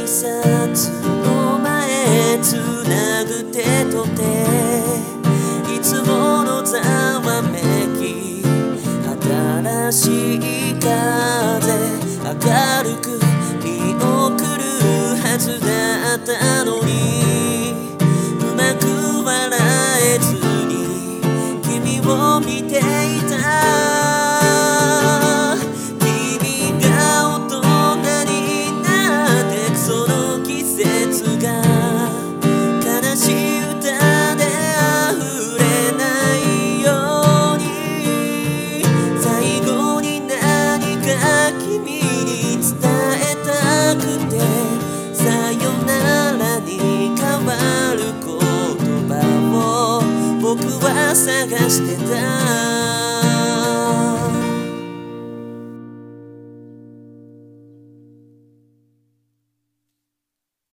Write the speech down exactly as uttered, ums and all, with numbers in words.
冊の前つなぐ手と手、いつものざわめき新しい風明るく見送るはずだったのに、うまく笑えずに君を見ていた。僕は探してた。